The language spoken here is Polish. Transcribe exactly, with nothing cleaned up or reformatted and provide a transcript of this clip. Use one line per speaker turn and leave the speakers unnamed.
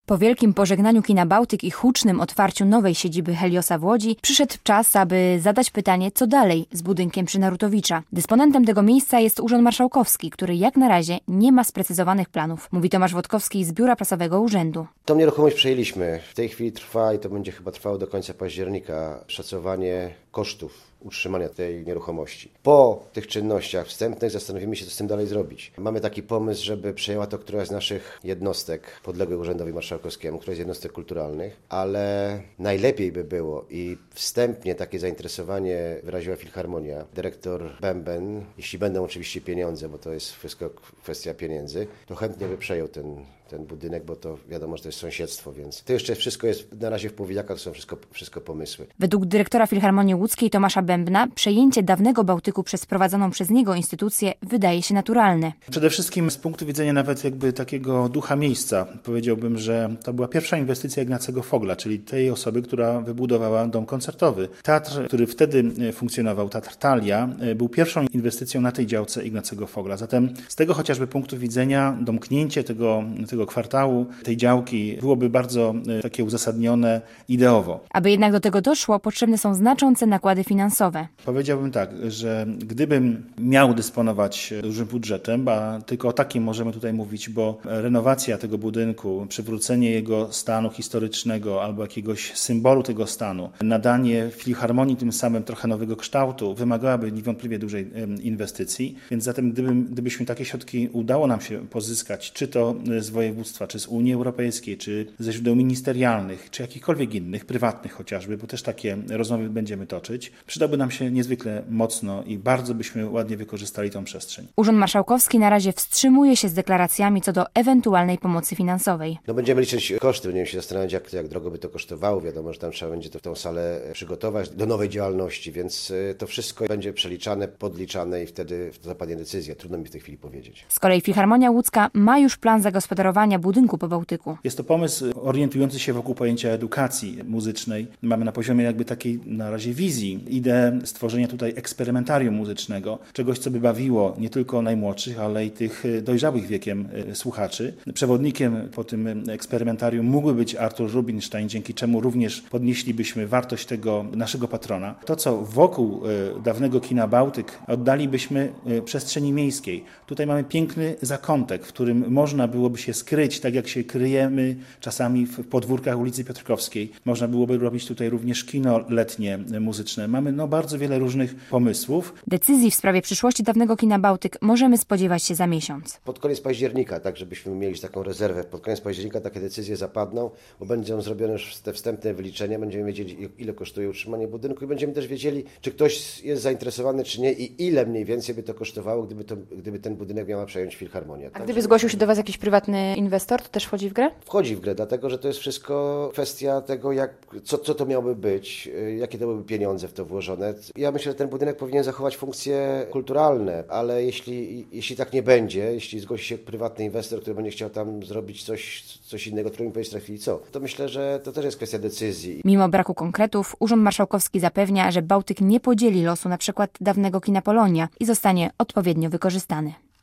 Po wielkim pożegnaniu kina Bałtyk i hucznym otwarciu nowej siedziby Heliosa w Łodzi przyszedł czas, aby zadać pytanie, co dalej z budynkiem przy Narutowicza. Dysponentem tego miejsca jest Urząd Marszałkowski, który jak na razie nie ma sprecyzowanych planów, mówi Tomasz Wodkowski z Biura Prasowego Urzędu.
Tą nieruchomość przejęliśmy. W tej chwili trwa i to będzie chyba trwało do końca października szacowanie kosztów utrzymania tej nieruchomości. Po tych czynnościach wstępnych zastanowimy się, co z tym dalej zrobić. Mamy taki pomysł, żeby przejęła to któraś z naszych jednostek podległych Urzędowi Marszałkowskiemu, któraś z jednostek kulturalnych, ale najlepiej by było i wstępnie takie zainteresowanie wyraziła Filharmonia. Dyrektor Bęben, jeśli będą oczywiście pieniądze, bo to jest wszystko kwestia pieniędzy, to chętnie by przejął ten, ten budynek, bo to wiadomo, że to jest sąsiedztwo, więc to jeszcze wszystko jest na razie w powijakach, to są wszystko, wszystko pomysły.
Według dyrektora Filharmonii Łódzkiej Tomasza Bębna przejęcie dawnego Bałtyku przez prowadzoną przez niego instytucję wydaje się naturalne.
Przede wszystkim z punktu widzenia nawet jakby takiego ducha miejsca powiedziałbym, że to była pierwsza inwestycja Ignacego Fogla, czyli tej osoby, która wybudowała dom koncertowy. Teatr, który wtedy funkcjonował, Teatr Thalia, był pierwszą inwestycją na tej działce Ignacego Fogla. Zatem z tego chociażby punktu widzenia domknięcie tego, tego kwartału, tej działki byłoby bardzo takie uzasadnione ideowo.
Aby jednak do tego doszło, potrzebne są znaczące nakłady finansowe.
Powiedziałbym tak, że gdybym miał dysponować dużym budżetem, a tylko o takim możemy tutaj mówić, bo renowacja tego budynku, przywrócenie jego stanu historycznego albo jakiegoś symbolu tego stanu, nadanie Filharmonii tym samym trochę nowego kształtu wymagałaby niewątpliwie dużej inwestycji, więc zatem gdybym, gdybyśmy takie środki udało nam się pozyskać, czy to z województwa, czy z Unii Europejskiej, czy ze źródeł ministerialnych, czy jakichkolwiek innych, prywatnych chociażby, bo też takie rozmowy będziemy toczyć, przydałby nam się niezwykle mocno i bardzo byśmy ładnie wykorzystali tą przestrzeń.
Urząd Marszałkowski na razie wstrzymuje się z deklaracjami co do ewentualnej pomocy finansowej.
No będziemy liczyć koszty, będziemy się zastanawiać, jak, jak drogo by to kosztowało. Wiadomo, że tam trzeba będzie to, tą salę przygotować do nowej działalności, więc to wszystko będzie przeliczane, podliczane i wtedy zapadnie decyzja. Trudno mi w tej chwili powiedzieć.
Z kolei Filharmonia Łódzka ma już plan zagospodarowania budynku po Bałtyku.
Jest to pomysł orientujący się wokół pojęcia edukacji muzycznej. Mamy na poziomie jakby takiej na razie wizji ideę stworzenia tutaj eksperymentarium muzycznego, czegoś, co by bawiło nie tylko najmłodszych, ale i tych dojrzałych wiekiem słuchaczy. Przewodnikiem po tym eksperymentarium mógłby być Artur Rubinstein, dzięki czemu również podnieślibyśmy wartość tego naszego patrona. To, co wokół dawnego kina Bałtyk oddalibyśmy przestrzeni miejskiej. Tutaj mamy piękny zakątek, w którym można byłoby się skryć, tak jak się kryjemy czasami w podwórkach ulicy Piotrkowskiej. Można byłoby robić tutaj również kino letnie muzyczne. Mamy no, bardzo wiele różnych pomysłów.
Decyzji w sprawie przyszłości dawnego kina Bałtyk możemy spodziewać się za miesiąc.
Pod koniec października, tak żebyśmy mieli taką rezerwę, pod koniec października takie decyzje zapadną, bo będą zrobione już te wstępne wyliczenia, będziemy wiedzieli, ile kosztuje utrzymanie budynku i będziemy też wiedzieli, czy ktoś jest zainteresowany, czy nie i ile mniej więcej by to kosztowało, gdyby, to, gdyby ten budynek miała przejąć Filharmonia.
A
tak,
gdyby
żeby...
zgłosił się do Was jakiś prywatny inwestor, to też wchodzi w grę?
Wchodzi w grę, dlatego że to jest wszystko kwestia tego, jak, co, co to miałoby być, jakie to były pieniądze w to włożone. Ja myślę, że ten budynek powinien zachować funkcje kulturalne, ale jeśli, jeśli tak nie będzie, jeśli zgłosi się prywatny inwestor, który będzie chciał tam zrobić coś, coś innego, którego mi powiedzieć trafili co, to myślę, że to też jest kwestia decyzji.
Mimo braku konkretów, Urząd Marszałkowski zapewnia, że Bałtyk nie podzieli losu na przykład dawnego kina Polonia i zostanie odpowiednio wykorzystany.